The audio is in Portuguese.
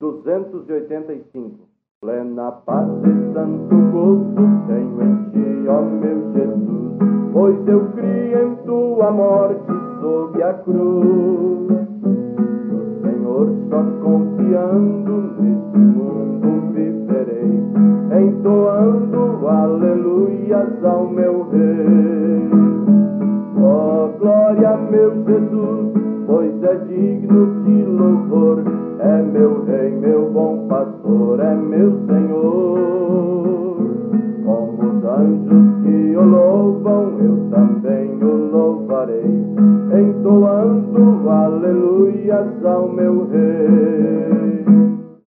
285. Plena paz e santo gozo tenho em ti, ó meu Jesus, pois eu criei em tua morte sob a cruz. No Senhor só confiando neste mundo viverei, entoando aleluias ao meu Rei. Ó glória, meu Jesus, pois é digno de louvor, é meu Rei, meu bom pastor, é meu Senhor. Como os anjos